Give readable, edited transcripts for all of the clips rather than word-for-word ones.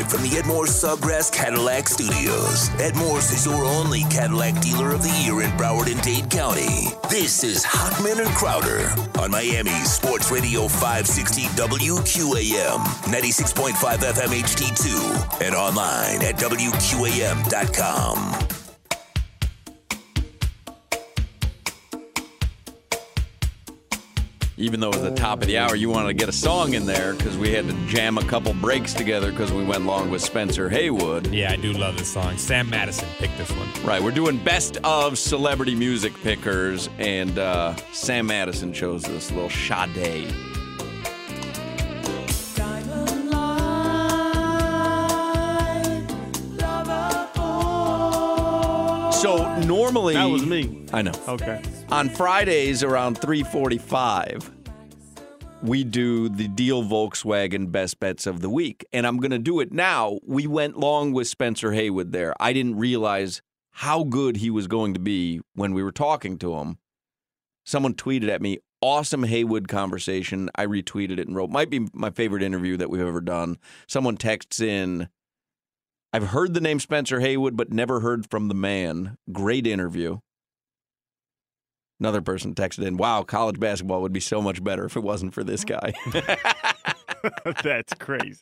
Live from the Ed Morse Sawgrass Cadillac Studios. Ed Morse is your only Cadillac dealer of the year in Broward and Dade County. This is Hockman and Crowder on Miami's Sports Radio 560 WQAM, 96.5 FM HD2, and online at WQAM.com. Even though it was the top of the hour, you wanted to get a song in there because we had to jam a couple breaks together because we went long with Spencer Haywood. Yeah, I do love this song. Sam Madison picked this one. Right, we're doing best of celebrity music pickers, and Sam Madison chose this little Sade. So normally... That was me. I know. Okay. On Fridays around 3:45, we do the Deal Volkswagen Best Bets of the Week. And I'm going to do it now. We went long with Spencer Haywood there. I didn't realize how good he was going to be when we were talking to him. Someone tweeted at me, awesome Haywood conversation. I retweeted it and wrote, might be my favorite interview that we've ever done. Someone texts in, I've heard the name Spencer Haywood, but never heard from the man. Great interview. Another person texted in, wow, college basketball would be so much better if it wasn't for this guy. That's crazy.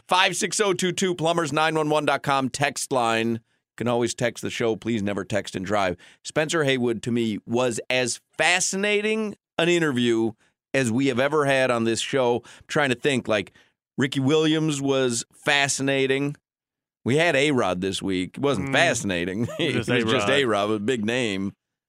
56022, plumbers911.com text line. You can always text the show. Please never text and drive. Spencer Haywood, to me, was as fascinating an interview as we have ever had on this show. I'm trying to think, like, Ricky Williams was fascinating. We had A-Rod this week. It wasn't fascinating. It was just A-Rod, a big name.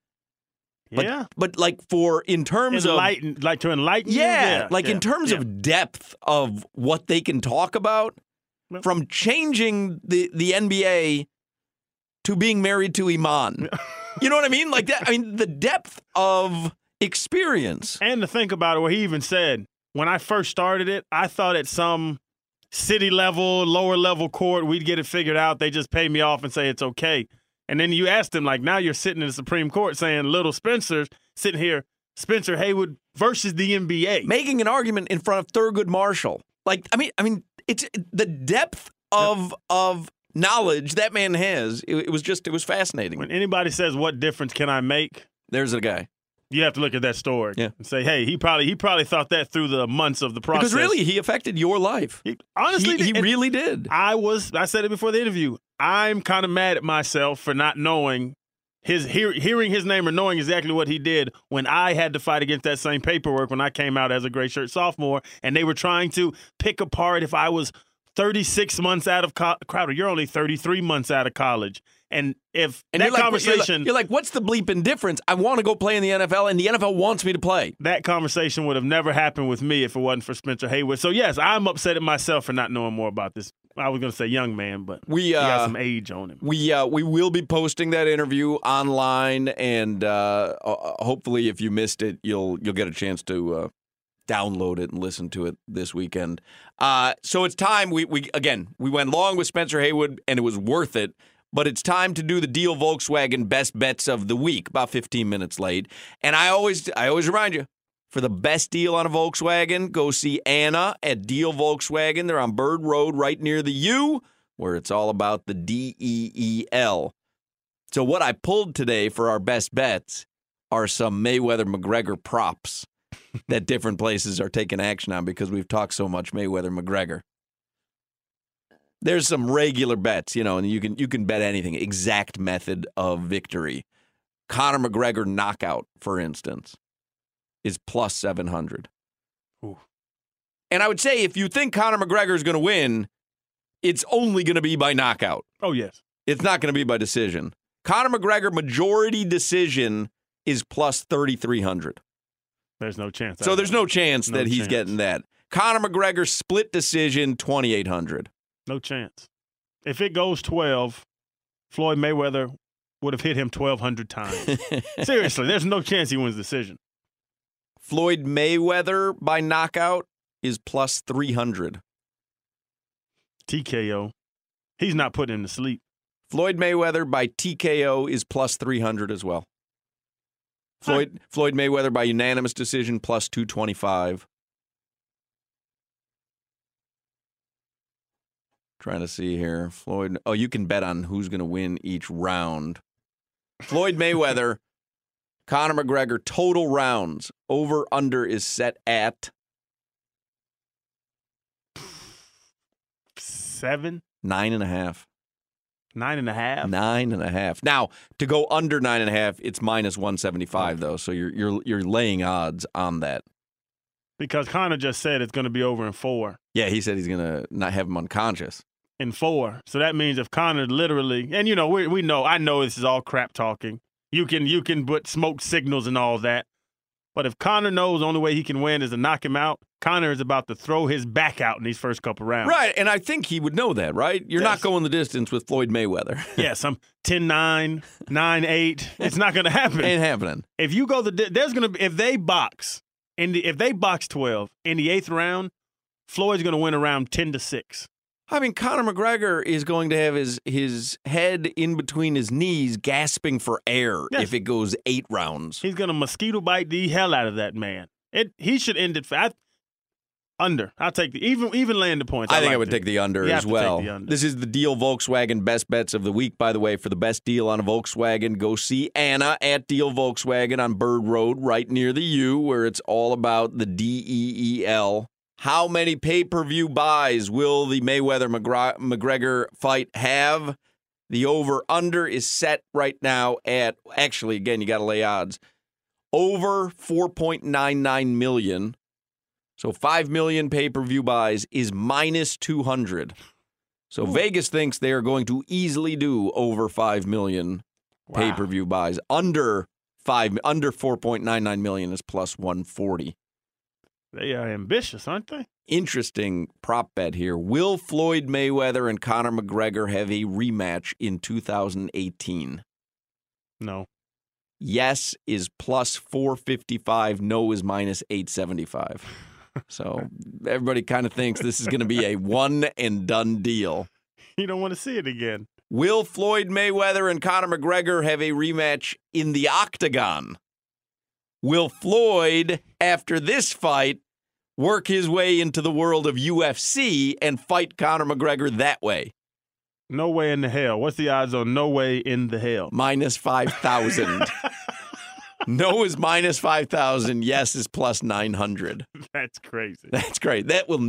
Yeah. But like in terms of... to enlighten you? Yeah, in terms of depth of what they can talk about, from changing the NBA to being married to Iman. You know what I mean? Like that. I mean, the depth of experience. And to think about it, where he even said, when I first started it, I thought at some city level, lower level court, we'd get it figured out. They just pay me off and say it's okay. And then you asked him, like, now you're sitting in the Supreme Court saying little Spencer's sitting here, Spencer Haywood versus the NBA. Making an argument in front of Thurgood Marshall. Like, I mean, it's the depth of knowledge that man has. It was fascinating. When anybody says, what difference can I make? There's a guy. You have to look at that story and say, hey, he probably thought that through the months of the process. Because really, he affected your life. Honestly, he really did. I said it before the interview. I'm kind of mad at myself for not knowing hearing his name or knowing exactly what he did when I had to fight against that same paperwork when I came out as a gray shirt sophomore, and they were trying to pick apart if I was 36 months out of Crowder, you're only 33 months out of college. And that conversation... You're like, what's the bleeping difference? I want to go play in the NFL, and the NFL wants me to play. That conversation would have never happened with me if it wasn't for Spencer Haywood. So, yes, I'm upset at myself for not knowing more about this. I was going to say young man, but he got some age on him. We will be posting that interview online, and hopefully if you missed it, you'll get a chance to download it and listen to it this weekend. So it's time. We went long with Spencer Haywood, and it was worth it. But it's time to do the Deal Volkswagen Best Bets of the Week, about 15 minutes late. And I always remind you, for the best deal on a Volkswagen, go see Anna at Deal Volkswagen. They're on Bird Road right near the U, where it's all about the DEEL. So what I pulled today for our best bets are some Mayweather-McGregor props that different places are taking action on because we've talked so much Mayweather-McGregor. There's some regular bets, and you can bet anything. Exact method of victory. Conor McGregor knockout, for instance, is plus 700. Ooh. And I would say if you think Conor McGregor is going to win, it's only going to be by knockout. Oh, yes. It's not going to be by decision. Conor McGregor majority decision is plus 3,300. There's no chance. So there's no chance that he's getting that. Conor McGregor split decision, 2,800. No chance. If it goes 12, Floyd Mayweather would have hit him 1,200 times. Seriously, there's no chance he wins the decision. Floyd Mayweather by knockout is plus 300. TKO. He's not putting him to sleep. Floyd Mayweather by TKO is plus 300 as well. Floyd Mayweather by unanimous decision plus 225. Trying to see here. Floyd. Oh, you can bet on who's going to win each round. Floyd Mayweather, Conor McGregor, total rounds. Over-under is set at 7? 9.5. 9.5? 9.5. Now, to go under 9.5, it's minus 175 though. So you're laying odds on that. Because Conor just said it's going to be over in 4. Yeah, he said he's going to not have him unconscious. In 4. So that means if Conor literally, and you know, we know, I know this is all crap talking. You can put smoke signals and all that. But if Conor knows the only way he can win is to knock him out, Conor is about to throw his back out in these first couple rounds. Right, and I think he would know that, right? You're not going the distance with Floyd Mayweather. Yes, I'm 10-9, 9-8. It's not going to happen. Ain't happening. If you go there's going to be, if they box 12 in the 8th round, Floyd's going to win around 10-6. I mean, Conor McGregor is going to have his head in between his knees gasping for air if it goes 8 rounds. He's going to mosquito bite the hell out of that man. He should end it under. I'll take the even laying the points. I think I would take the under as well. This is the Deal Volkswagen Best Bets of the Week, by the way. For the best deal on a Volkswagen, go see Anna at Deal Volkswagen on Bird Road, right near the U, where it's all about the DEEL. How many pay-per-view buys will the Mayweather-McGregor fight have? The over-under is set right now at, actually, again, you got to lay odds, over 4.99 million. So 5 million pay-per-view buys is minus 200. So Vegas thinks they are going to easily do over 5 million pay-per-view buys. Under 4.99 million is plus 140. They are ambitious, aren't they? Interesting prop bet here. Will Floyd Mayweather and Conor McGregor have a rematch in 2018? No. Yes is plus 455. No is minus 875. So everybody kind of thinks this is going to be a one-and-done deal. You don't want to see it again. Will Floyd Mayweather and Conor McGregor have a rematch in the octagon? Will Floyd, after this fight, work his way into the world of UFC and fight Conor McGregor that way? No way in the hell. What's the odds on no way in the hell? Minus 5,000. No is minus 5,000. Yes is plus 900. That's crazy. That's great. That will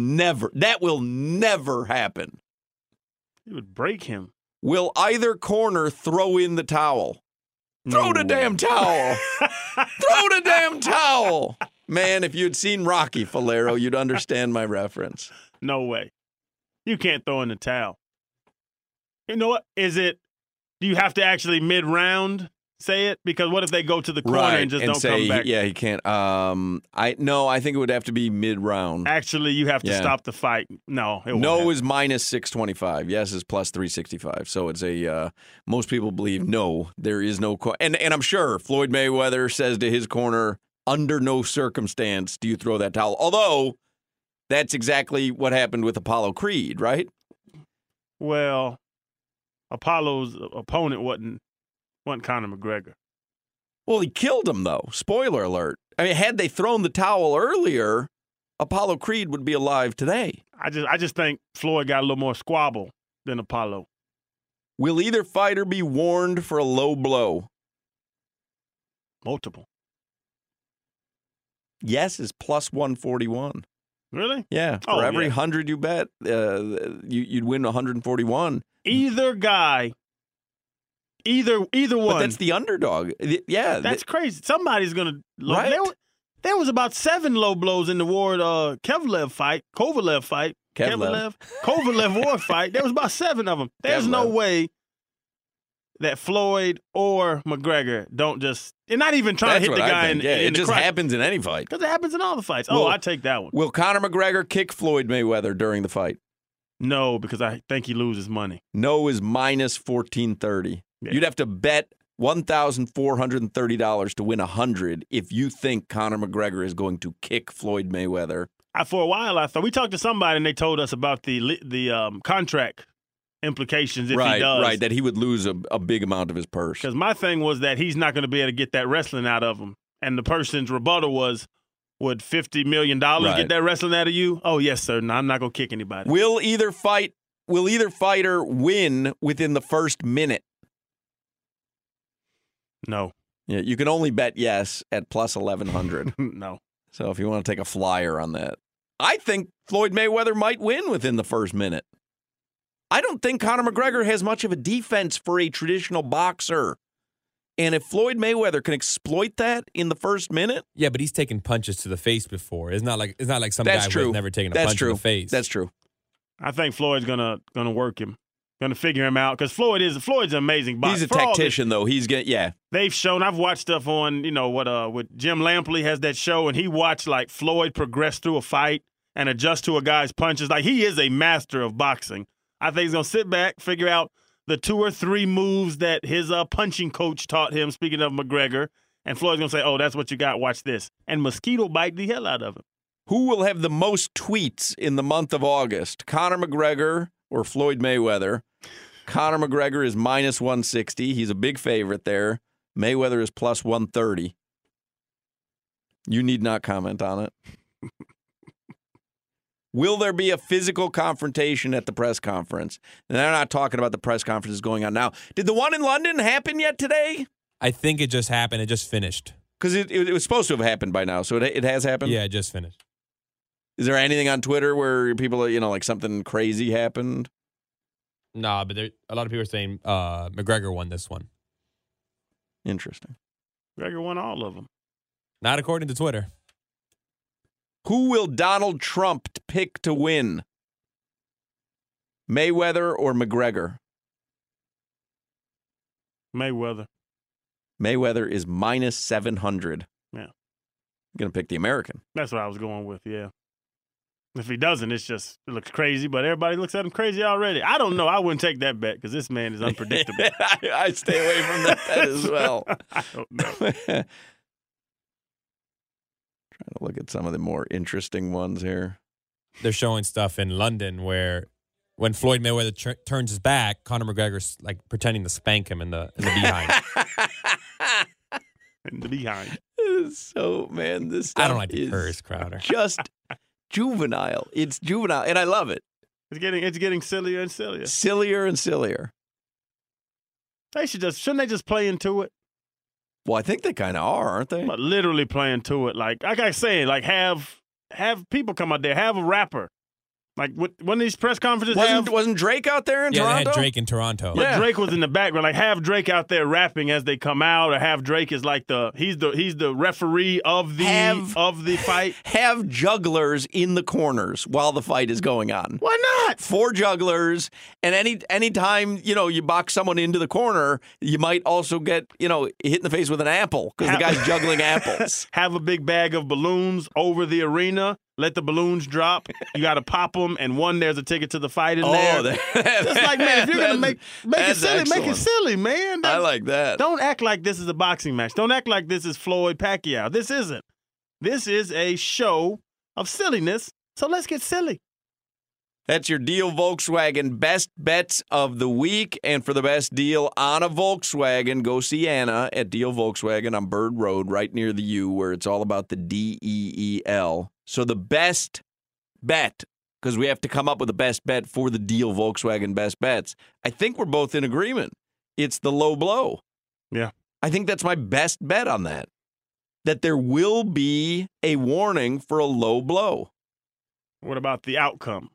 never happen. It would break him. Will either corner throw in the towel? Throw the damn towel. Throw the damn towel. Man, if you'd seen Rocky, Falero, you'd understand my reference. No way. You can't throw in the towel. You know what? Do you have to actually mid-round say it? Because what if they go to the corner and just don't come back? Yeah, he can't. I think it would have to be mid-round. Actually, you have to stop the fight. No, it won't happen. Is minus 625. Yes is plus 365. So it's most people believe no, there is no and I'm sure Floyd Mayweather says to his corner, under no circumstance do you throw that towel. Although that's exactly what happened with Apollo Creed, right? Well, Apollo's opponent wasn't Conor McGregor. Well, he killed him, though. Spoiler alert. I mean, had they thrown the towel earlier, Apollo Creed would be alive today. I just think Floyd got a little more squabble than Apollo. Will either fighter be warned for a low blow? Multiple. Yes is plus 141. Really? Yeah. For every 100 you bet, you'd win 141. Either guy. Either one. But that's the underdog. Yeah. That's crazy. Somebody's going to... Right? There was about 7 low blows in the Ward Kovalev fight. Kovalev Ward fight. There was about 7 of them. There's no way that Floyd or McGregor don't just... They're not even trying to hit the guy in the it just happens in any fight. Because it happens in all the fights. I take that one. Will Conor McGregor kick Floyd Mayweather during the fight? No, because I think he loses money. No is minus 1430. Yeah. You'd have to bet $1,430 to win 100 if you think Conor McGregor is going to kick Floyd Mayweather. For a while, I thought we talked to somebody and they told us about the contract implications if he does. Right, that he would lose a big amount of his purse. Because my thing was that he's not going to be able to get that wrestling out of him. And the person's rebuttal was, would $50 million get that wrestling out of you? Oh, yes, sir. No, I'm not going to kick anybody. Will either fight will either fighter win within the first minute? No. Yeah, you can only bet yes at plus 1,100. No. So if you want to take a flyer on that. I think Floyd Mayweather might win within the first minute. I don't think Conor McGregor has much of a defense for a traditional boxer. And if Floyd Mayweather can exploit that in the first minute. Yeah, but he's taken punches to the face before. It's not like some guy who's never taken a punch to the face. That's true. I think Floyd's gonna work him. Gonna figure him out because Floyd's an amazing boxer. He's a tactician though. They've shown. I've watched stuff on with Jim Lampley has that show, and he watched like Floyd progress through a fight and adjust to a guy's punches. Like he is a master of boxing. I think he's gonna sit back, figure out the 2 or 3 moves that his punching coach taught him. Speaking of McGregor, and Floyd's gonna say, "Oh, that's what you got. Watch this," and mosquito bite the hell out of him. Who will have the most tweets in the month of August? Conor McGregor or Floyd Mayweather? Conor McGregor is minus 160. He's a big favorite there. Mayweather is plus 130. You need not comment on it. Will there be a physical confrontation at the press conference? And they're not talking about the press conferences going on now. Did the one in London happen yet today? I think it just happened. It just finished. Because it was supposed to have happened by now, so it has happened? Yeah, it just finished. Is there anything on Twitter where people, like something crazy happened? No, but a lot of people are saying McGregor won this one. Interesting. McGregor won all of them. Not according to Twitter. Who will Donald Trump pick to win? Mayweather or McGregor? Mayweather. Mayweather is minus 700. Yeah. I'm going to pick the American. That's what I was going with, yeah. If he doesn't, it looks crazy, but everybody looks at him crazy already. I don't know. I wouldn't take that bet because this man is unpredictable. I stay away from that bet as well. I don't know. Trying to look at some of the more interesting ones here. They're showing stuff in London where when Floyd Mayweather turns his back, Conor McGregor's like pretending to spank him in the behind. In the behind. So, man, this stuff I don't like to curse, Crowder. Just juvenile. It's juvenile, and I love it. It's getting sillier and sillier. Sillier and sillier. Shouldn't they just play into it? Well, I think they kind of are, aren't they? But literally play into it. Like I saying, like have people come out there, have a rapper. Like when these press conferences wasn't Drake out there in Toronto? Yeah, they had Drake in Toronto. But Drake was in the background. Like have Drake out there rapping as they come out, or have Drake as like he's the referee of the fight. Have jugglers in the corners while the fight is going on. Why not? 4 jugglers, and anytime you box someone into the corner, you might also get hit in the face with an apple because the guy's juggling apples. Have a big bag of balloons over the arena. Let the balloons drop. You got to pop them, and there's a ticket to the fight in there. Just like, man, if you're gonna make it silly, excellent. make it silly, man. I like that. Don't act like this is a boxing match. Don't act like this is Floyd Pacquiao. This isn't. This is a show of silliness. So let's get silly. That's your Deal Volkswagen best bets of the week. And for the best deal on a Volkswagen, go see Anna at Deal Volkswagen on Bird Road, right near the U, where it's all about the DEEL. So the best bet, because we have to come up with a best bet for the Deal Volkswagen best bets, I think we're both in agreement. It's the low blow. Yeah. I think that's my best bet on that. That there will be a warning for a low blow. What about the outcome?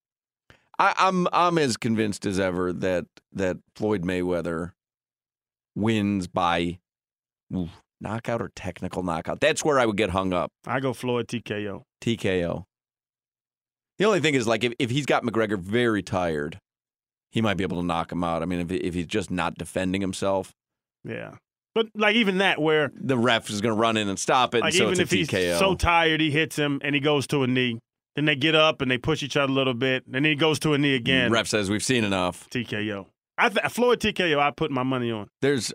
I'm as convinced as ever that Floyd Mayweather wins by knockout or technical knockout. That's where I would get hung up. I go Floyd TKO. TKO. The only thing is, like, if he's got McGregor very tired, he might be able to knock him out. I mean, if he's just not defending himself. Yeah. But, like, even that where the ref is going to run in and stop it, like, and so even it's a if TKO. He's so tired he hits him and he goes to a knee. Then they get up and they push each other a little bit, and then he goes to a knee again. Ref says, we've seen enough. TKO. Floyd TKO, I put my money on.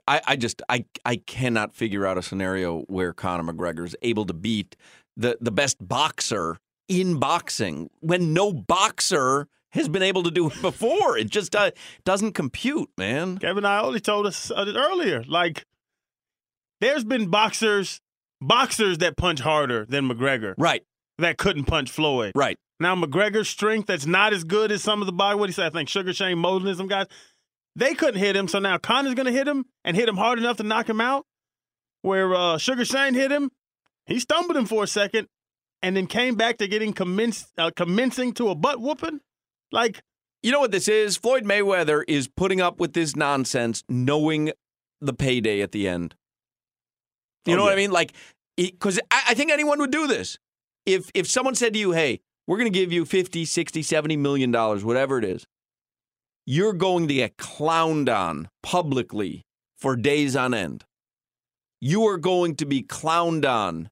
I cannot figure out a scenario where Conor McGregor is able to beat the best boxer in boxing when no boxer has been able to do it before. It just doesn't compute, man. Kevin Iole told us earlier, like, there's been boxers that punch harder than McGregor. Right. That couldn't punch Floyd. Right. Now, McGregor's strength that's not as good as some of the body. What he said, I think Sugar Shane Mosley and some guys, they couldn't hit him. So now Conor's going to hit him and hit him hard enough to knock him out. Where Sugar Shane hit him, he stumbled him for a second and then came back to getting commencing to a butt whooping. Like, you know what this is? Floyd Mayweather is putting up with this nonsense knowing the payday at the end. You know what I mean? Like, because I think anyone would do this. If someone said to you, hey, we're going to give you $50, $60, $70 million, whatever it is, you're going to get clowned on publicly for days on end. You are going to be clowned on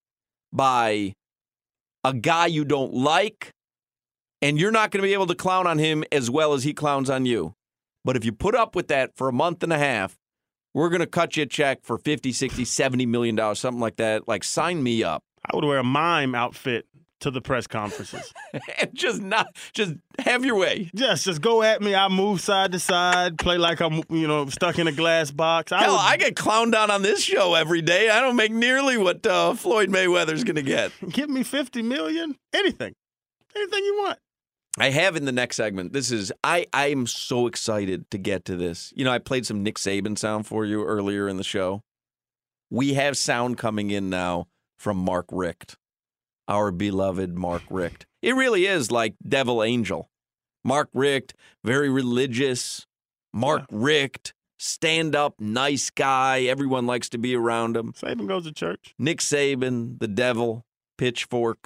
by a guy you don't like, and you're not going to be able to clown on him as well as he clowns on you. But if you put up with that for a month and a half, we're going to cut you a check for $50, $60, $70 million, something like that. Like, sign me up. I would wear a mime outfit to the press conferences. And just have your way. Just go at me. I move side to side, play like I'm, stuck in a glass box. I get clowned on this show every day. I don't make nearly what Floyd Mayweather's going to get. Give me $50 million. Anything you want. I have in the next segment. I am so excited to get to this. I played some Nick Saban sound for you earlier in the show. We have sound coming in now from Mark Richt, our beloved Mark Richt. It really is like Devil Angel. Mark Richt, very religious. Mark Richt, stand-up, nice guy. Everyone likes to be around him. Saban goes to church. Nick Saban, the devil, pitchfork,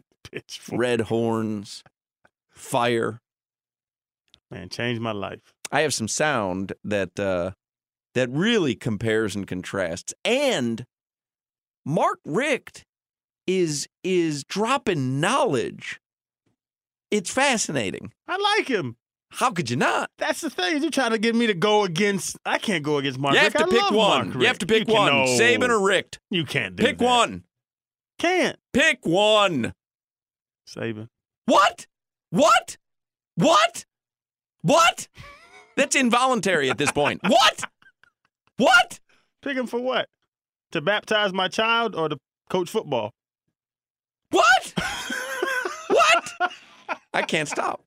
red horns. Fire. Man, changed my life. I have some sound that really compares and contrasts. And Mark Richt is dropping knowledge. It's fascinating. I like him. How could you not? That's the thing. You're trying to get me to go against. I can't go against Mark Richt. You have to pick one. You have to pick one. Saban or Richt. You can't do Pick that. one. Can't. Pick one. Saban. What? What? What? What? That's involuntary at this point. What? What? Pick him for what? To baptize my child or to coach football? What? What? I can't stop.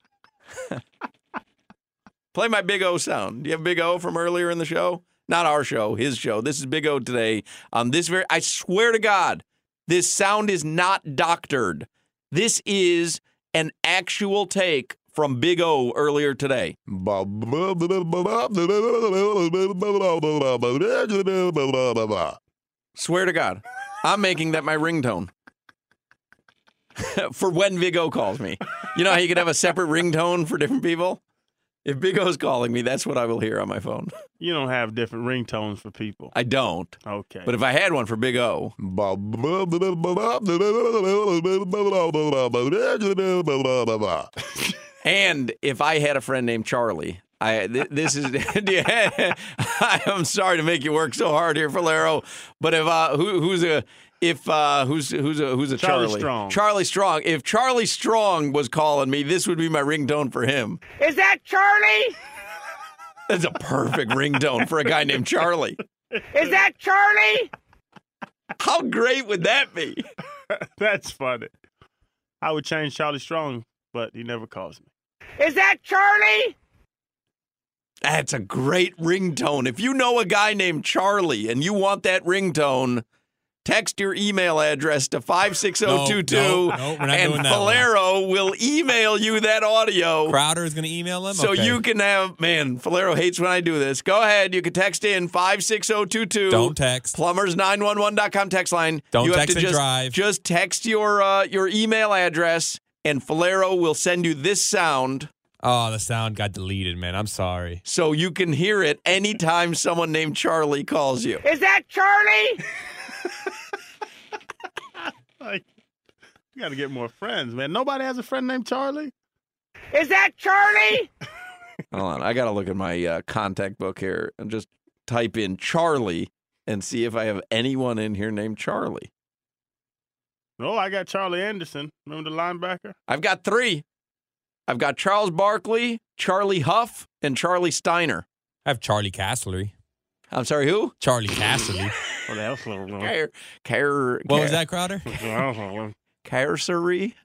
Play my Big O sound. Do you have Big O from earlier in the show? Not our show, his show. This is Big O today. I swear to God, this sound is not doctored. This is an actual take from Big O earlier today. Swear to God, I'm making that my ringtone for when Big O calls me. You know how you could have a separate ringtone for different people? If Big O's calling me, that's what I will hear on my phone. You don't have different ringtones for people. I don't. Okay. But if I had one for Big O. And if I had a friend named Charlie, this is. I'm sorry to make you work so hard here, Falero. But who's a Charlie Strong? Charlie Strong. If Charlie Strong was calling me, this would be my ringtone for him. Is that Charlie? That's a perfect ringtone for a guy named Charlie. Is that Charlie? How great would that be? That's funny. I would change Charlie Strong, but he never calls me. Is that Charlie? That's a great ringtone. If you know a guy named Charlie and you want that ringtone, text your email address to 56022, No, we're not and doing that Falero will email you that audio. Crowder is going to email him? So Okay. you can have, man, Falero hates when I do this. Go ahead. You can text in 56022. Don't text. Plumbers911.com text line. Don't you have text to and drive. Just text your email address, and Falero will send you this sound. Oh, the sound got deleted, man. I'm sorry. So you can hear it anytime someone named Charlie calls you. Is that Charlie? You got to get more friends, man. Nobody has a friend named Charlie. Is that Charlie? Hold on. I got to look at my contact book here and just type in Charlie and see if I have anyone in here named Charlie. No, I got Charlie Anderson. Remember the linebacker? I've got 3. I've got Charles Barkley, Charlie Huff, and Charlie Steiner. I have Charlie Castlery. I'm sorry, who? Charlie Castlery. What else? What was that, Crowder? Carcery?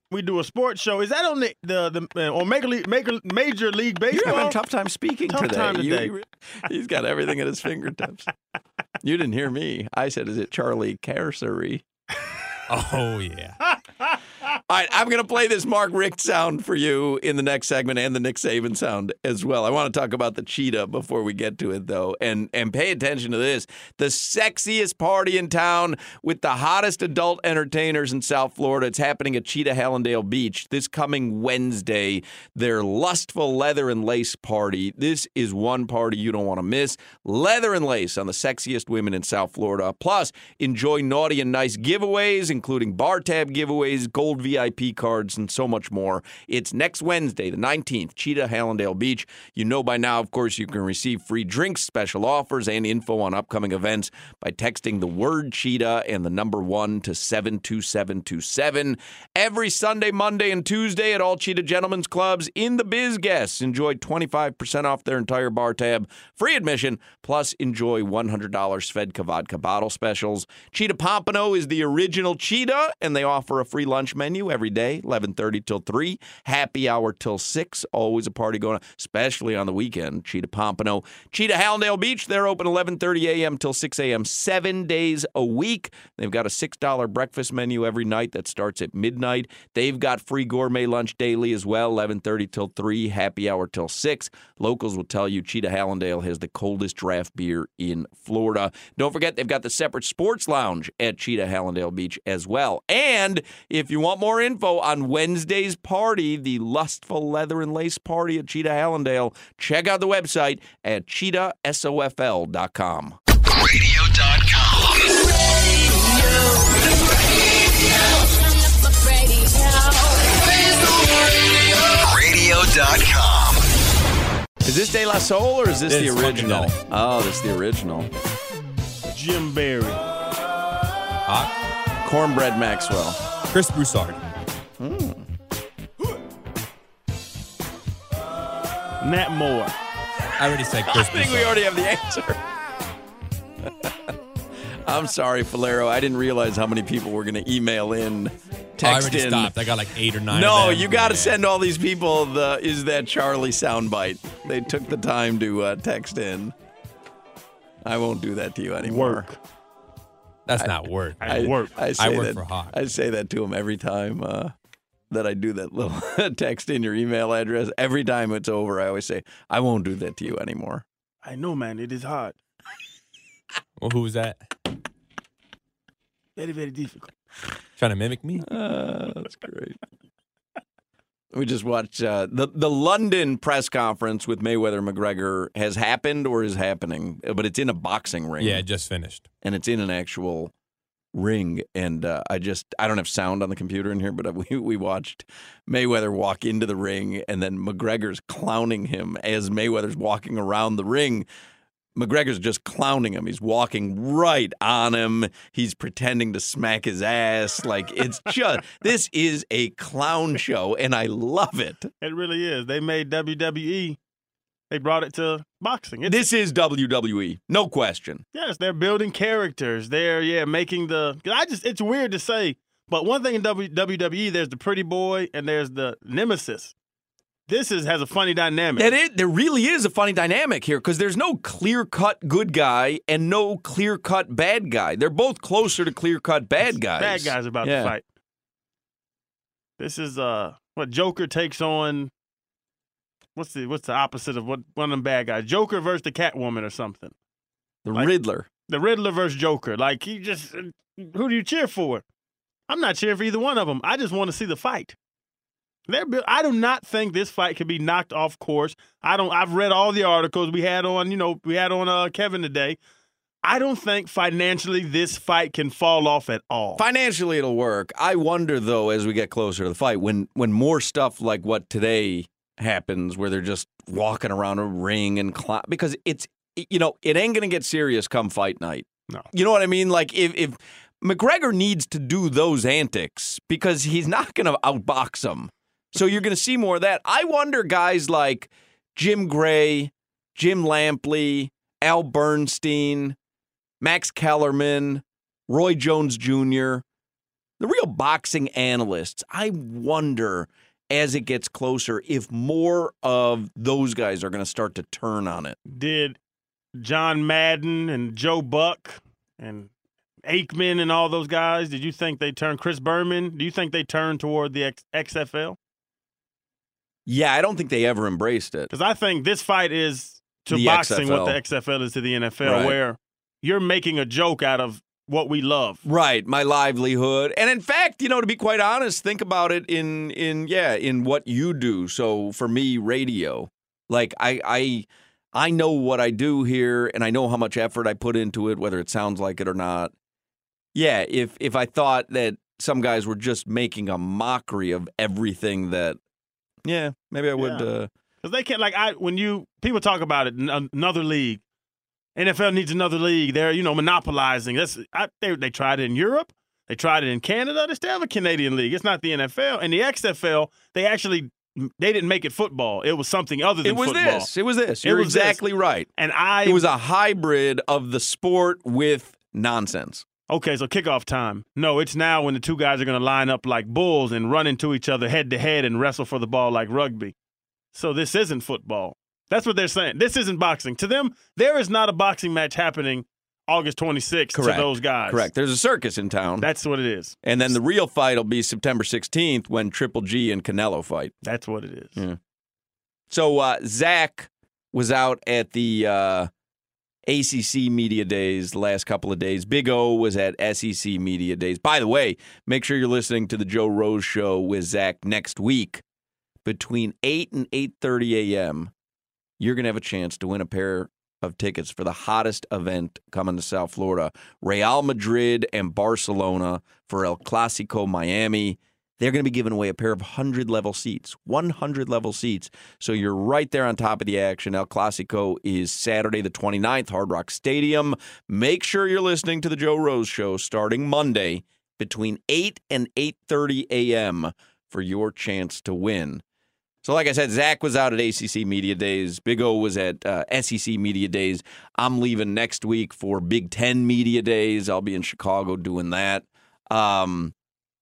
we do a sports show. Is that on the on Major League Baseball? You're having a tough time speaking Tough today. time today. He's got everything at his fingertips. You didn't hear me. I said, is it Charlie Carcery? Oh, yeah. All right, I'm going to play this Mark Richt sound for you in the next segment and the Nick Saban sound as well. I want to talk about the cheetah before we get to it, though, and pay attention to this. The sexiest party in town with the hottest adult entertainers in South Florida. It's happening at Cheetah Hallandale Beach this coming Wednesday. Their Lustful Leather and Lace Party. This is one party you don't want to miss. Leather and Lace on the sexiest women in South Florida. Plus, enjoy naughty and nice giveaways, including bar tab giveaways, gold VIP cards, and so much more. It's next Wednesday, the 19th, Cheetah Hallandale Beach. You know by now, of course, you can receive free drinks, special offers, and info on upcoming events by texting the word Cheetah and the number 1 to 72727. Every Sunday, Monday, and Tuesday at all Cheetah Gentlemen's Clubs in the Biz guests enjoy 25% off their entire bar tab, free admission, plus enjoy $100 Svedka vodka bottle specials. Cheetah Pompano is the original Cheetah, and they offer a free lunch menu every day, 11:30 till 3, happy hour till 6, always a party going on, especially on the weekend. Cheetah Pompano. Cheetah Hallandale Beach, they're open 11:30 a.m. till 6 a.m. 7 days a week. They've got a $6 breakfast menu every night that starts at midnight. They've got free gourmet lunch daily as well, 11:30 till 3, happy hour till 6. Locals will tell you Cheetah Hallandale has the coldest draft beer in Florida. Don't forget, they've got the separate sports lounge at Cheetah Hallandale Beach as well. And if you want more info on Wednesday's party, the Lustful Leather and Lace Party at Cheetah Hallandale, check out the website at cheetahsofl.com. Radio.com. Is this De La Soul or is this the It's original? Funkadelic. Oh, this is the original. Jim Barry. Hot. Cornbread Maxwell. Chris Broussard. Nat Moore. I already said I Chris think we Broussard. already have the answer. I'm sorry, Falero. I didn't realize how many people were going to email in, I text already in. stopped. I got like 8 or 9 No, of them. you got to Yeah. send all these people the "Is That Charlie" soundbite. They took the time to text in. I won't do that to you anymore. Work. That's not work. I work. I say I work that, for Hawk. I say that to him every time that I do that little text in your email address. Every time it's over, I always say, I won't do that to you anymore. I know, man. It is hard. Well, who was that? Very, very difficult. Trying to mimic me? That's great. We just watched the London press conference with Mayweather McGregor has happened or is happening, but it's in a boxing ring. Yeah, it just finished. And it's in an actual ring. And I don't have sound on the computer in here, but we watched Mayweather walk into the ring, and then McGregor's clowning him as Mayweather's walking around the ring. McGregor's just clowning him. He's walking right on him. He's pretending to smack his ass. Like, it's just, this is a clown show, and I love it. It really is. They made WWE. They brought it to boxing. This is WWE, no question. Yes, they're building characters. They're making it's weird to say, but one thing in WWE, there's the pretty boy and there's the nemesis. This has a funny dynamic. There really is a funny dynamic here because there's no clear-cut good guy and no clear-cut bad guy. They're both closer to clear-cut bad guys. Bad guys about to fight. This is what Joker takes on. What's the opposite of what one of them bad guys? Joker versus the Catwoman or something. The Riddler. The Riddler versus Joker. Like, who do you cheer for? I'm not cheering for either one of them. I just want to see the fight. I do not think this fight can be knocked off course. I've read all the articles we had on Kevin today. I don't think financially this fight can fall off at all. Financially, it'll work. I wonder, though, as we get closer to the fight, when more stuff like what today happens, where they're just walking around a ring and because it ain't going to get serious come fight night. No. You know what I mean? Like, if McGregor needs to do those antics because he's not going to outbox him. So you're going to see more of that. I wonder guys like Jim Gray, Jim Lampley, Al Bernstein, Max Kellerman, Roy Jones Jr., the real boxing analysts, I wonder as it gets closer if more of those guys are going to start to turn on it. Did John Madden and Joe Buck and Aikman and all those guys, did you think they turned, Chris Berman, do you think they turned toward the XFL? Yeah, I don't think they ever embraced it. Because I think this fight is to The boxing XFL. what the XFL is to the NFL, Right. where you're making a joke out of what we love. Right, my livelihood. And in fact, to be quite honest, think about it in what you do. So for me, radio. Like I know what I do here and I know how much effort I put into it, whether it sounds like it or not. Yeah, if I thought that some guys were just making a mockery of everything that, yeah, maybe I would. Because they can't, when people talk about it, another league, NFL needs another league. They're, monopolizing. They tried it in Europe. They tried it in Canada. They still have a Canadian league. It's not the NFL. And the XFL, they didn't make it football. It was something other than football. It was this. You're exactly right. And it was a hybrid of the sport with nonsense. Okay, so kickoff time. No, it's now when the two guys are going to line up like bulls and run into each other head to head and wrestle for the ball like rugby. So this isn't football. That's what they're saying. This isn't boxing. To them, there is not a boxing match happening August 26th to those guys. Correct. There's a circus in town. That's what it is. And then the real fight will be September 16th when Triple G and Canelo fight. That's what it is. Yeah. So Zach was out at the ACC Media Days the last couple of days. Big O was at SEC Media Days. By the way, make sure you're listening to the Joe Rose Show with Zach next week. Between 8 and 8:30 a.m., you're going to have a chance to win a pair of tickets for the hottest event coming to South Florida. Real Madrid and Barcelona for El Clasico Miami. They're going to be giving away a pair of 100-level seats, 100-level seats. So you're right there on top of the action. El Clasico is Saturday the 29th, Hard Rock Stadium. Make sure you're listening to the Joe Rose Show starting Monday between 8 and 8:30 a.m. for your chance to win. So like I said, Zach was out at ACC Media Days. Big O was at SEC Media Days. I'm leaving next week for Big Ten Media Days. I'll be in Chicago doing that. The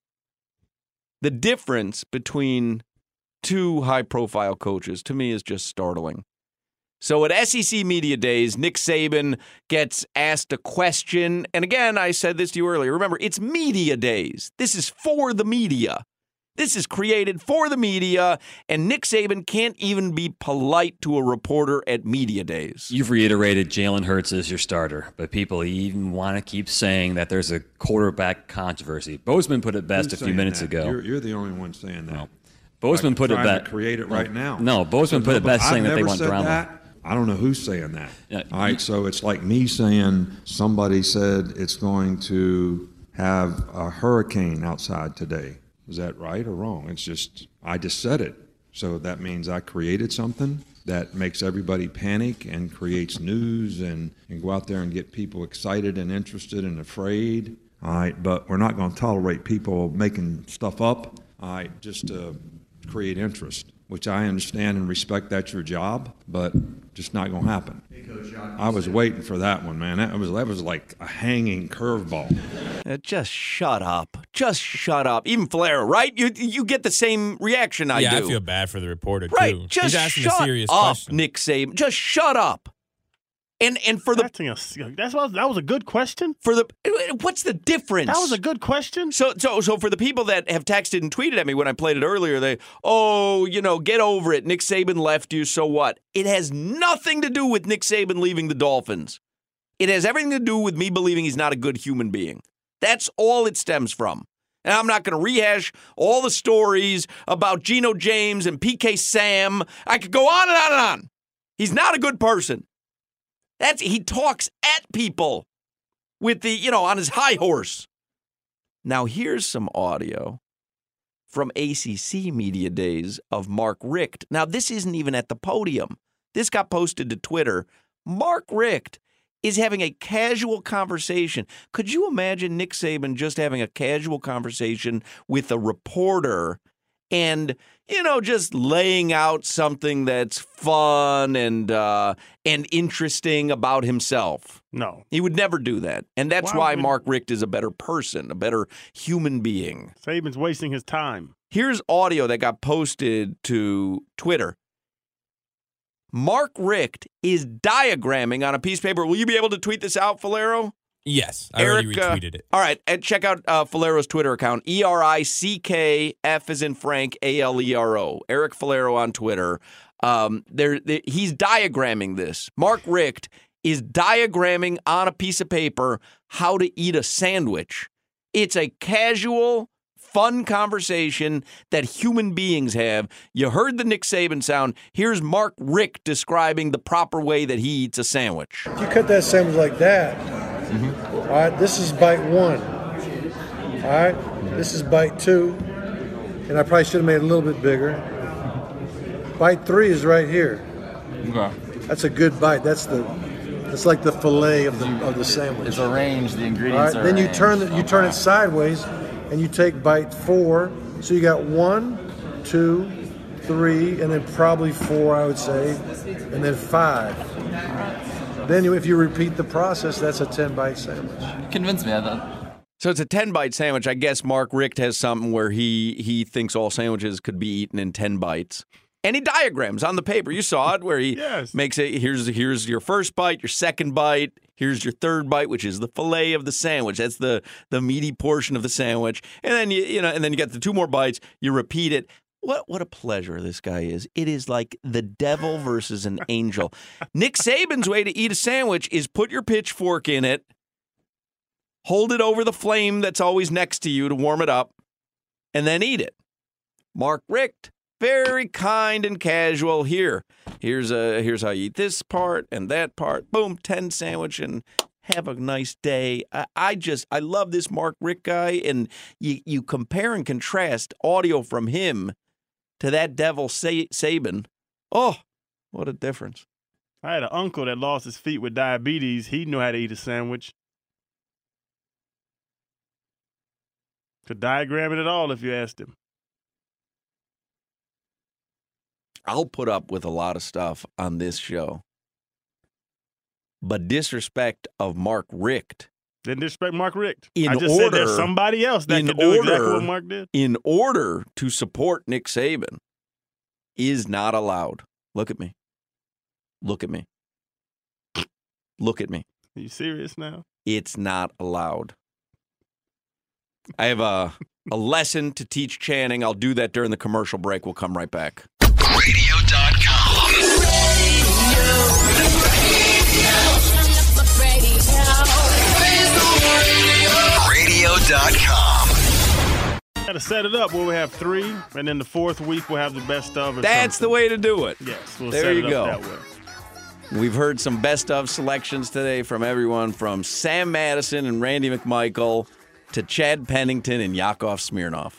difference between two high-profile coaches, to me, is just startling. So at SEC Media Days, Nick Saban gets asked a question. And again, I said this to you earlier. Remember, it's Media Days. This is for the media. This is created for the media, and Nick Saban can't even be polite to a reporter at Media Days. You've reiterated Jalen Hurts is your starter, but people even want to keep saying that there's a quarterback controversy. Bozeman put it best a few minutes ago. You're the only one saying that. No. Bozeman put it best. To create it right now. No, Bozeman put it best saying that they want drama. That. I don't know who's saying that. Yeah, all right, so it's like me saying somebody said it's going to have a hurricane outside today. Is that right or wrong? It's just, I just said it. So that means I created something that makes everybody panic and creates news and go out there and get people excited and interested and afraid. All right, but we're not going to tolerate people making stuff up, all right, just to create interest, which I understand and respect. That's your job, but just not going to happen. I was waiting for that one, man. That was like a hanging curveball. Just shut up. Just shut up. Even Flair, right? You get the same reaction I do. Yeah, I feel bad for the reporter, right. too. Just He's asking shut a serious up, question. Nick Saban. Just shut up. And for the that was a good question. What's the difference? That was a good question. So for the people that have texted and tweeted at me when I played it earlier, get over it. Nick Saban left you, so what? It has nothing to do with Nick Saban leaving the Dolphins. It has everything to do with me believing he's not a good human being. That's all it stems from. And I'm not going to rehash all the stories about Geno James and PK Sam. I could go on and on and on. He's not a good person. He talks at people with on his high horse. Now here's some audio from ACC Media Days of Mark Richt. Now this isn't even at the podium. This got posted to Twitter. Mark Richt is having a casual conversation. Could you imagine Nick Saban just having a casual conversation with a reporter and just laying out something that's fun and interesting about himself. No. He would never do that. And that's why Mark Richt is a better person, a better human being. Saban's wasting his time. Here's audio that got posted to Twitter. Mark Richt is diagramming on a piece of paper. Will you be able to tweet this out, Falero? Yes, I already retweeted it. All right, and check out Falero's Twitter account, ERICK, F as in Frank, ALERO. Eric Falero on Twitter. He's diagramming this. Mark Richt is diagramming on a piece of paper how to eat a sandwich. It's a casual, fun conversation that human beings have. You heard the Nick Saban sound. Here's Mark Richt describing the proper way that he eats a sandwich. If you cut that sandwich like that, all right, this is bite 1. All right, this is bite 2. And I probably should have made it a little bit bigger. Bite 3 is right here. Okay. That's a good bite. It's like the fillet of the sandwich. It's arranged. The ingredients all right, are then you arranged. turn it sideways, and you take bite 4. So you got 1, 2, 3, and then probably 4, I would say, and then 5. Then if you repeat the process, that's a 10-bite sandwich. Convince me. I thought. So it's a 10-bite sandwich. I guess Mark Richt has something where he thinks all sandwiches could be eaten in 10 bites. And he diagrams on the paper. You saw it where he makes it, here's your first bite, your second bite, here's your third bite, which is the fillet of the sandwich. That's the meaty portion of the sandwich. And then and then you get the 2 more bites, you repeat it. What a pleasure this guy is. It is like the devil versus an angel. Nick Saban's way to eat a sandwich is put your pitchfork in it, hold it over the flame that's always next to you to warm it up, and then eat it. Mark Richt, very kind and casual. Here's how you eat this part and that part. Boom, 10 sandwich and have a nice day. I love this Mark Richt guy, and you compare and contrast audio from him to that devil Saban. Oh, what a difference. I had an uncle that lost his feet with diabetes. He knew how to eat a sandwich. Could diagram it at all if you asked him. I'll put up with a lot of stuff on this show. But disrespect of Mark Richt. Didn't disrespect Mark Richt. Said there's somebody else that can do exactly what Mark did. In order to support Nick Saban is not allowed. Look at me. Look at me. Look at me. Are you serious now? It's not allowed. I have a lesson to teach Channing. I'll do that during the commercial break. We'll come right back. Radio.com. Radio.com. Got to set it up where we have 3, and then the 4th week we'll have the best of. That's the way to do it. Yes, we'll there set you it go. up that way. We've heard some best of selections today from everyone from Sam Madison and Randy McMichael to Chad Pennington and Yakov Smirnoff.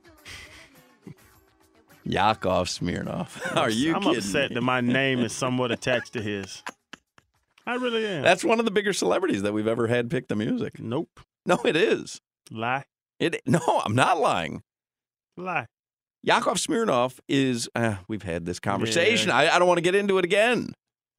Yakov Smirnoff. Are you I'm kidding upset me? that my name is somewhat attached to his. I really am. That's one of the bigger celebrities that we've ever had pick the music. Nope. No, it is. Lie. No, I'm not lying. Lie. Yakov Smirnoff is, we've had this conversation. Yeah. I don't want to get into it again.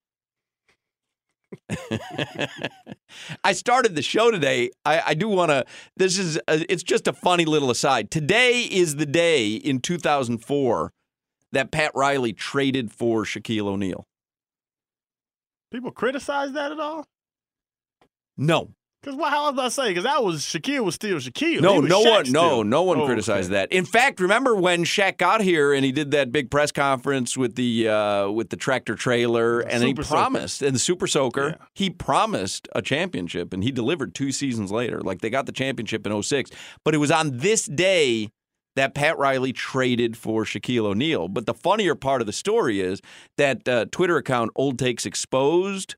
I started the show today. I do want to, it's just a funny little aside. Today is the day in 2004 that Pat Riley traded for Shaquille O'Neal. People criticize that at all? No. Because how was I saying? Because Shaquille was still Shaquille. No one criticized that. In fact, remember when Shaq got here and he did that big press conference with the tractor trailer and he promised, and the Super Soaker, he promised a championship and he delivered 2 seasons later. Like they got the championship in 2006. But it was on this day that Pat Riley traded for Shaquille O'Neal. But the funnier part of the story is that Twitter account Old Takes Exposed,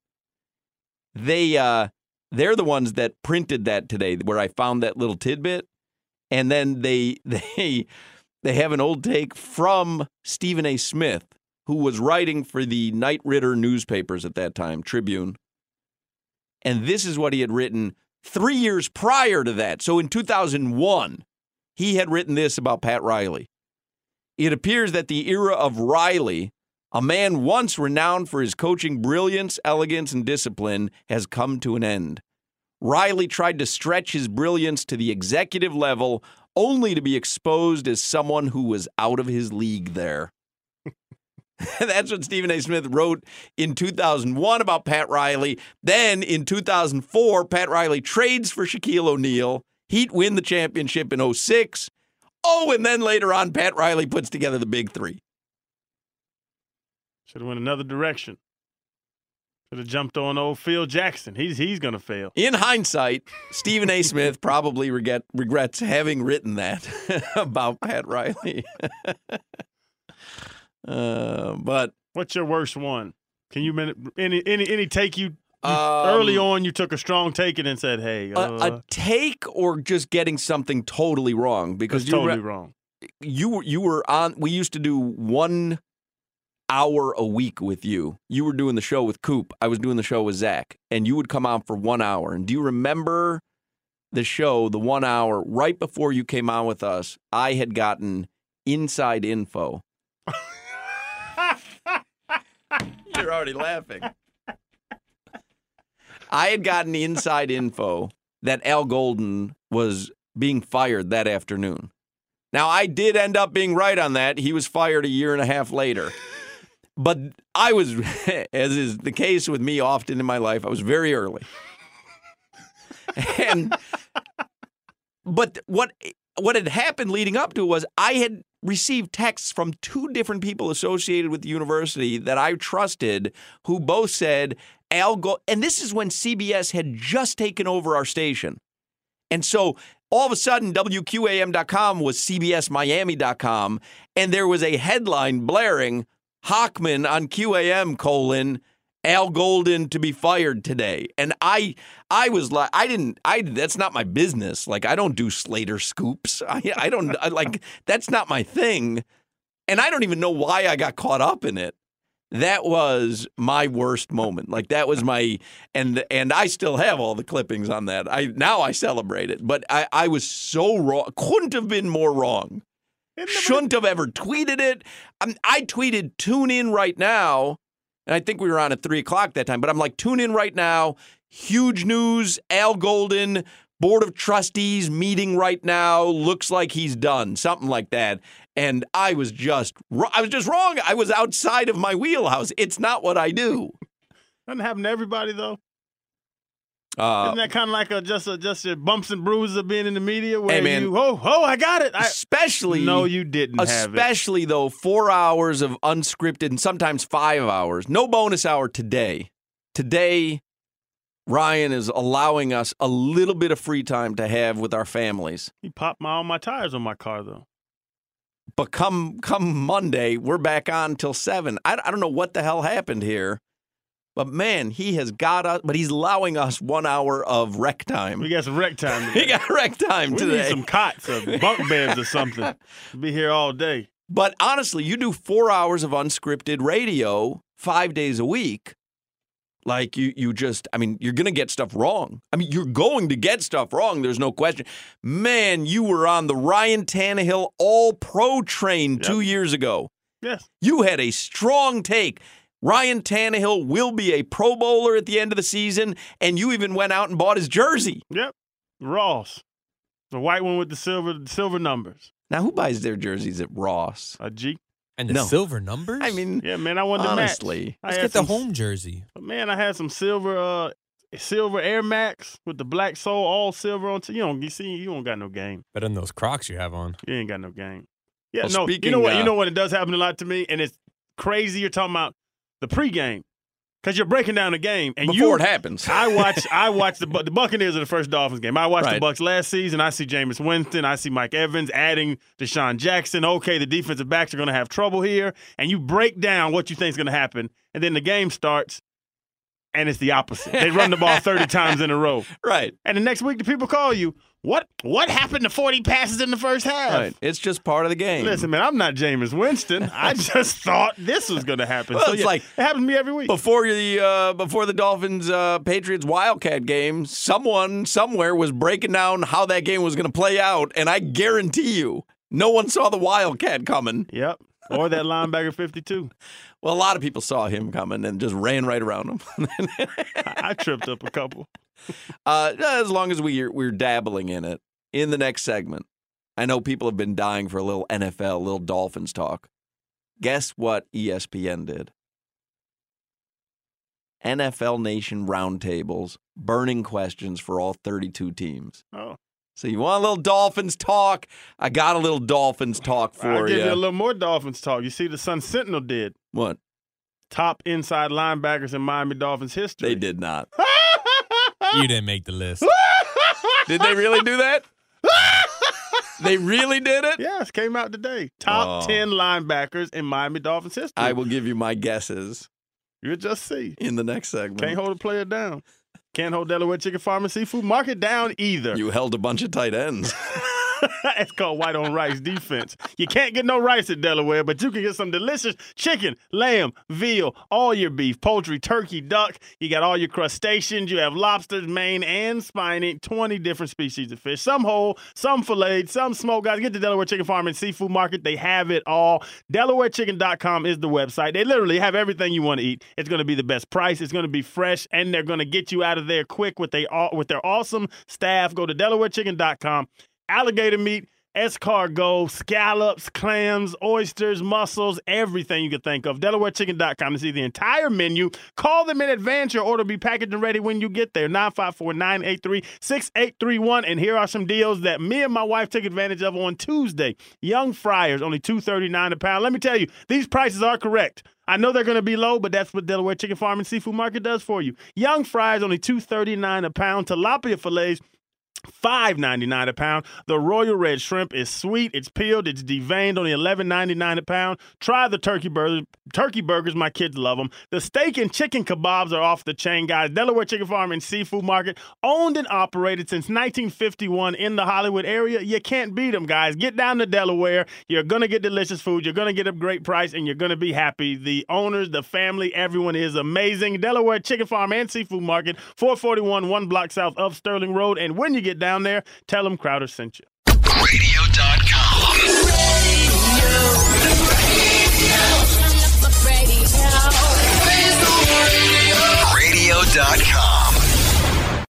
they're the ones that printed that today, where I found that little tidbit, and then they have an old take from Stephen A. Smith, who was writing for the Knight Ridder newspapers at that time, Tribune, and this is what he had written 3 years prior to that. So in 2001, he had written this about Pat Riley. It appears that the era of Riley, a man once renowned for his coaching brilliance, elegance, and discipline, has come to an end. Riley tried to stretch his brilliance to the executive level, only to be exposed as someone who was out of his league there. That's what Stephen A. Smith wrote in 2001 about Pat Riley. Then in 2004, Pat Riley trades for Shaquille O'Neal. Heat win the championship in 2006. Oh, and then later on, Pat Riley puts together the big three. Should have went another direction. Should have jumped on old Phil Jackson. He's going to fail. In hindsight, Stephen A. Smith probably regrets having written that about Pat Riley. But what's your worst one? Can you any take you early on? You took a strong take and then said, "Hey, a take or just getting something totally wrong?" Because totally wrong. You were on. We used to do 1 hour a week with you. You were doing the show with Coop. I was doing the show with Zach, and you would come out for 1 hour. And do you remember the show, the 1 hour right before you came on with us? I had gotten inside info. You're already laughing. I had gotten inside info that Al Golden was being fired that afternoon. Now, I did end up being right on that. He was fired a year and a half later. But I was, as is the case with me often in my life, I was very early. But what had happened leading up to it was I had received texts from 2 different people associated with the university that I trusted who both said, and this is when CBS had just taken over our station. And so all of a sudden, WQAM.com was CBSMiami.com, and there was a headline blaring, Hochman on QAM, Al Golden to be fired today. And I was like, that's not my business. Like, I don't do Slater scoops. That's not my thing. And I don't even know why I got caught up in it. That was my worst moment. Like, that was my, and I still have all the clippings on that. Now I celebrate it. But I was so wrong. Couldn't have been more wrong. Shouldn't have ever tweeted it. I tweeted, tune in right now. And I think we were on at 3 o'clock that time. But I'm like, tune in right now. Huge news. Al Golden, Board of Trustees meeting right now. Looks like he's done. Something like that. And I was just wrong. I was outside of my wheelhouse. It's not what I do. Doesn't happen to everybody, though. Isn't that kind of like just your bumps and bruises of being in the media where I got it. Especially, no, you didn't have it. Especially, though, 4 hours of unscripted and sometimes 5 hours. No bonus hour today. Today, Ryan is allowing us a little bit of free time to have with our families. He popped all my tires on my car, though. But come Monday, we're back on till 7. I don't know what the hell happened here. But, man, he has got us, but he's allowing us 1 hour of rec time. We got some rec time today. We got rec time today. We need some cots or bunk beds or something. We'll be here all day. But, honestly, you do 4 hours of unscripted radio 5 days a week. Like, you're going to get stuff wrong. I mean, you're going to get stuff wrong. There's no question. Man, you were on the Ryan Tannehill All-Pro train 2 years ago. Yes. You had a strong take. Ryan Tannehill will be a Pro Bowler at the end of the season, and you even went out and bought his jersey. Yep. Ross. The white one with the silver numbers. Now, who buys their jerseys at Ross? A G. And the silver numbers? I mean, yeah, man, I wanted honestly, to match. Let's get the home jersey. Man, I had some silver Air Max with the black sole, all silver on. You don't got no game. But in those Crocs you have on, you ain't got no game. Yeah, well, no. You know what? You know what? It does happen a lot to me, and it's crazy. You're talking about the pregame because you're breaking down the game, and before it happens. I watch the Buccaneers are the first Dolphins game. I watched the Bucs last season. I see Jameis Winston. I see Mike Evans adding Deshaun Jackson. Okay, the defensive backs are going to have trouble here, and you break down what you think is going to happen, and then the game starts, and it's the opposite. They run the ball 30 times in a row. Right. And the next week, the people call you. What happened to 40 passes in the first half? Right. It's just part of the game. Listen, man, I'm not Jameis Winston. I just thought this was going to happen. Well, it's like it happens to me every week. Before the Dolphins Patriots Wildcat game, someone somewhere was breaking down how that game was going to play out, and I guarantee you No one saw the Wildcat coming. Yep. Or that linebacker 52. Well, a lot of people saw him coming and just ran right around him. I tripped up a couple. As long as we're dabbling in it. In the next segment, I know people have been dying for a little NFL, a little Dolphins talk. Guess what ESPN did? NFL Nation roundtables, burning questions for all 32 teams. Oh. So you want a little Dolphins talk? I got a little Dolphins talk for you. I'll give you a little more Dolphins talk. You see, the Sun Sentinel did. What? Top inside linebackers in Miami Dolphins history. They did not. You didn't make the list. Did they really do that? They really did it? Yes, came out today. Top 10 linebackers in Miami Dolphins history. I will give you my guesses. You'll just see. In the next segment. Can't hold a player down. Can't hold Delaware Chicken Farm and Seafood Market down either. You held a bunch of tight ends. It's called white on rice defense. You can't get no rice at Delaware, but you can get some delicious chicken, lamb, veal, all your beef, poultry, turkey, duck. You got all your crustaceans. You have lobsters, Maine, and spiny, 20 different species of fish. Some whole, some filleted, some smoked. Guys, get to Delaware Chicken Farm and Seafood Market. They have it all. DelawareChicken.com is the website. They literally have everything you want to eat. It's going to be the best price. It's going to be fresh, and they're going to get you out of there quick with their awesome staff. Go to DelawareChicken.com. Alligator meat, escargot, scallops, clams, oysters, mussels, everything you can think of. DelawareChicken.com to see the entire menu. Call them in advance. Your order will be packaged and ready when you get there. 954-983-6831. And here are some deals that me and my wife took advantage of on Tuesday. Young fryers, only $2.39 a pound. Let me tell you, these prices are correct. I know they're going to be low, but that's what Delaware Chicken Farm and Seafood Market does for you. Young fryers, only $2.39 a pound. Tilapia fillets, $5.99 a pound. The Royal Red Shrimp is sweet. It's peeled. It's deveined. Only $11.99 a pound. Try the turkey burgers. My kids love them. The steak and chicken kebabs are off the chain, guys. Delaware Chicken Farm and Seafood Market, owned and operated since 1951 in the Hollywood area. You can't beat them, guys. Get down to Delaware. You're going to get delicious food. You're going to get a great price, and you're going to be happy. The owners, the family, everyone is amazing. Delaware Chicken Farm and Seafood Market, 441, 1 block south of Sterling Road. And when you get down there, tell them Crowder sent you. Radio.com.